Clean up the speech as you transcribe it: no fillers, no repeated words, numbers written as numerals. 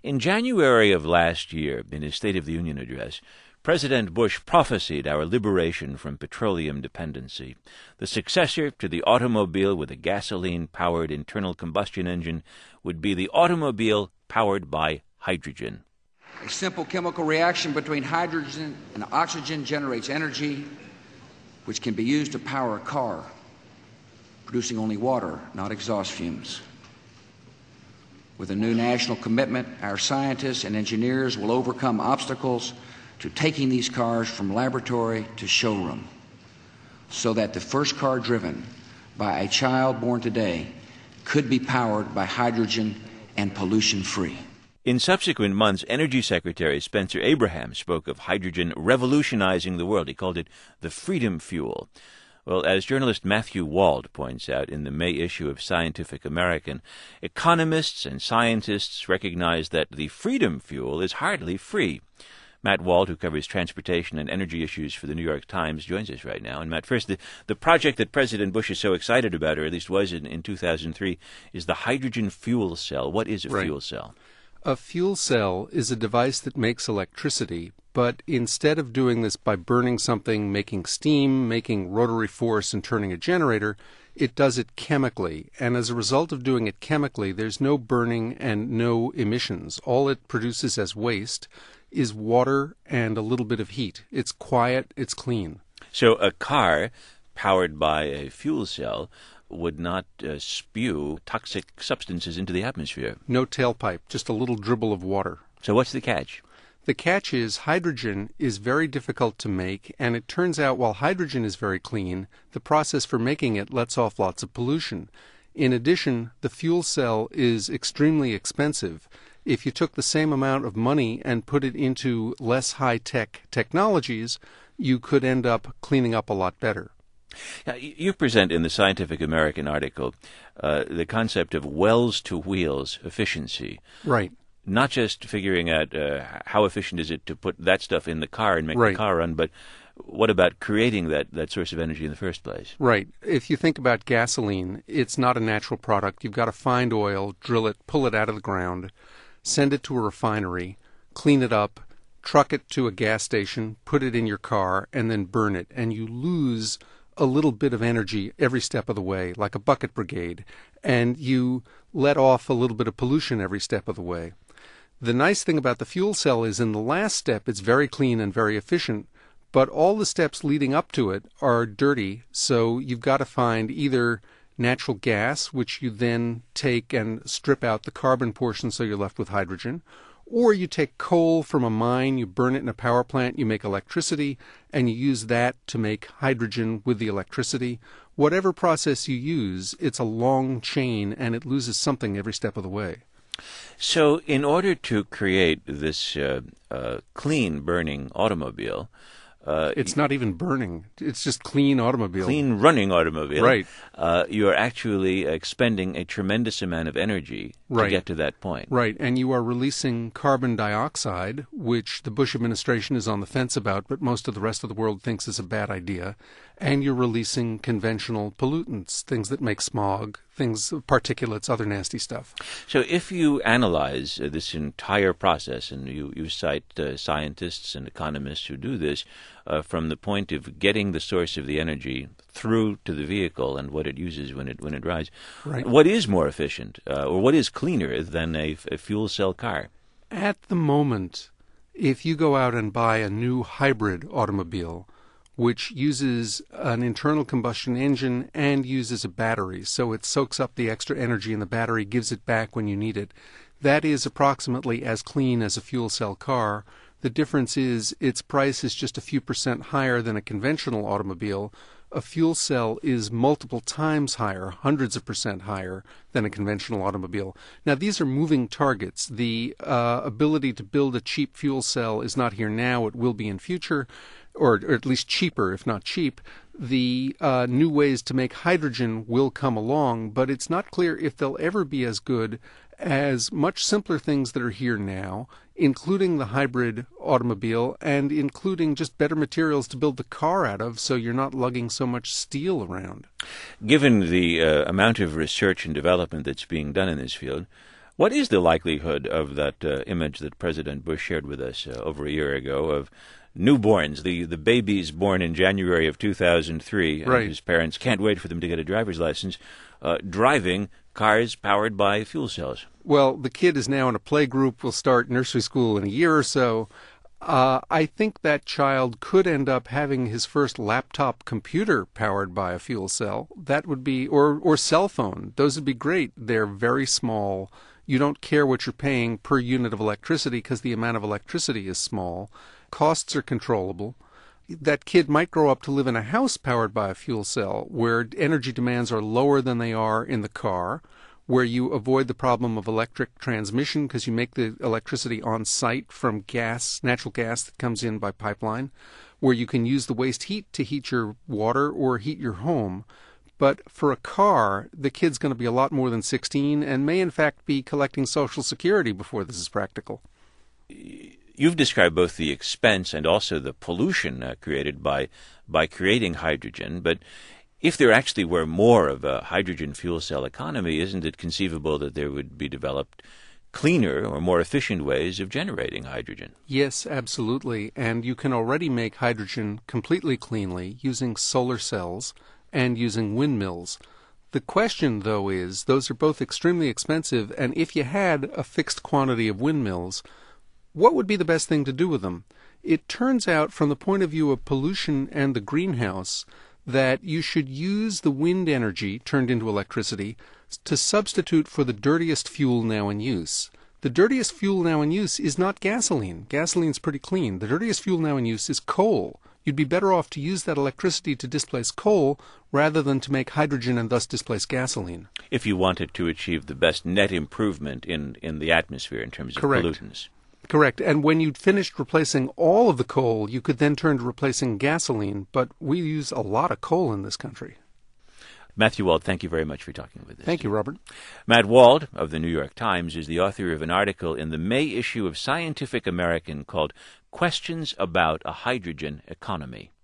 In January of last year, in his State of the Union address, President Bush prophesied our liberation from petroleum dependency. The successor to the automobile with a gasoline-powered internal combustion engine would be the automobile powered by hydrogen. A simple chemical reaction between hydrogen and oxygen generates energy which can be used to power a car, producing only water, not exhaust fumes. With a new national commitment, our scientists and engineers will overcome obstacles to taking these cars from laboratory to showroom, so that the first car driven by a child born today could be powered by hydrogen and pollution-free. In subsequent months, Energy Secretary Spencer Abraham spoke of hydrogen revolutionizing the world. He called it the freedom fuel. Well, as journalist Matthew Wald points out in the May issue of Scientific American, economists and scientists recognize that the freedom fuel is hardly free. Matt Wald, who covers transportation and energy issues for the New York Times, joins us right now. And Matt, first, the project that President Bush is so excited about, or at least was in 2003, is the hydrogen fuel cell. What is a fuel cell? A fuel cell is a device that makes electricity, but instead of doing this by burning something, making steam, making rotary force, and turning a generator, it does it chemically. And as a result of doing it chemically, there's no burning and no emissions. All it produces as waste is water and a little bit of heat. It's quiet, it's clean. So a car powered by a fuel cell would not spew toxic substances into the atmosphere. No tailpipe, just a little dribble of water. So what's the catch? The catch is hydrogen is very difficult to make, and it turns out while hydrogen is very clean, the process for making it lets off lots of pollution. In addition, the fuel cell is extremely expensive. If you took the same amount of money and put it into less high-tech technologies, you could end up cleaning up a lot better. Now, you present in the Scientific American article the concept of wells-to-wheels efficiency. Right. Not just figuring out how efficient is it to put that stuff in the car and make the car run, but what about creating that source of energy in the first place? Right. If you think about gasoline, it's not a natural product. You've got to find oil, drill it, pull it out of the ground, send it to a refinery, clean it up, truck it to a gas station, put it in your car, and then burn it. And you lose a little bit of energy every step of the way, like a bucket brigade, and you let off a little bit of pollution every step of the way. The nice thing about the fuel cell is in the last step it's very clean and very efficient, but all the steps leading up to it are dirty, so you've got to find either natural gas, which you then take and strip out the carbon portion so you're left with hydrogen, or you take coal from a mine, you burn it in a power plant, you make electricity, and you use that to make hydrogen with the electricity. Whatever process you use, it's a long chain, and it loses something every step of the way. So in order to create this clean burning automobile, it's not even burning. It's just clean automobile. Clean running automobile. Right. You are actually expending a tremendous amount of energy to get to that point. Right. And you are releasing carbon dioxide, which the Bush administration is on the fence about, but most of the rest of the world thinks is a bad idea. And you're releasing conventional pollutants, things that make smog, things, particulates, other nasty stuff. So if you analyze this entire process, and you cite scientists and economists who do this, from the point of getting the source of the energy through to the vehicle and what it uses when it drives, what is more efficient, or what is cleaner than a fuel cell car? At the moment, if you go out and buy a new hybrid automobile, which uses an internal combustion engine and uses a battery, so it soaks up the extra energy in the battery, gives it back when you need it. That is approximately as clean as a fuel cell car. The difference is its price is just a few % higher than a conventional automobile. A fuel cell is multiple times higher, hundreds of % higher than a conventional automobile. Now, these are moving targets. The ability to build a cheap fuel cell is not here now. It will be in future, or at least cheaper, if not cheap. The new ways to make hydrogen will come along, but it's not clear if they'll ever be as good as much simpler things that are here now, including the hybrid automobile and including just better materials to build the car out of so you're not lugging so much steel around. Given the amount of research and development that's being done in this field, What is the likelihood of that image that President Bush shared with us over a year ago of newborns, the babies born in January of 2003, and Right. whose parents can't wait for them to get a driver's license, driving cars powered by fuel cells? Well, the kid is now in a play group, will start nursery school in a year or so. I think that child could end up having his first laptop computer powered by a fuel cell. That would be, or cell phone. Those would be great. They're very small. You don't care what you're paying per unit of electricity because the amount of electricity is small. Costs are controllable. That kid might grow up to live in a house powered by a fuel cell where energy demands are lower than they are in the car, where you avoid the problem of electric transmission because you make the electricity on site from gas, natural gas that comes in by pipeline, where you can use the waste heat to heat your water or heat your home. But for a car, the kid's going to be a lot more than 16 and may in fact be collecting Social Security before this is practical. You've described both the expense and also the pollution created by creating hydrogen, but if there actually were more of a hydrogen fuel cell economy, isn't it conceivable that there would be developed cleaner or more efficient ways of generating hydrogen? Yes, absolutely. And you can already make hydrogen completely cleanly using solar cells and using windmills. The question, though, is those are both extremely expensive, and if you had a fixed quantity of windmills, what would be the best thing to do with them? It turns out, from the point of view of pollution and the greenhouse, that you should use the wind energy turned into electricity to substitute for the dirtiest fuel now in use. The dirtiest fuel now in use is not gasoline. Gasoline's pretty clean. The dirtiest fuel now in use is coal. You'd be better off to use that electricity to displace coal rather than to make hydrogen and thus displace gasoline. If you wanted to achieve the best net improvement in the atmosphere in terms of Correct. pollutants. Correct. And when you'd finished replacing all of the coal, you could then turn to replacing gasoline. But we use a lot of coal in this country. Matthew Wald, thank you very much for talking with us. Thank you, Robert. Matt Wald of the New York Times is the author of an article in the May issue of Scientific American called Questions About a Hydrogen Economy.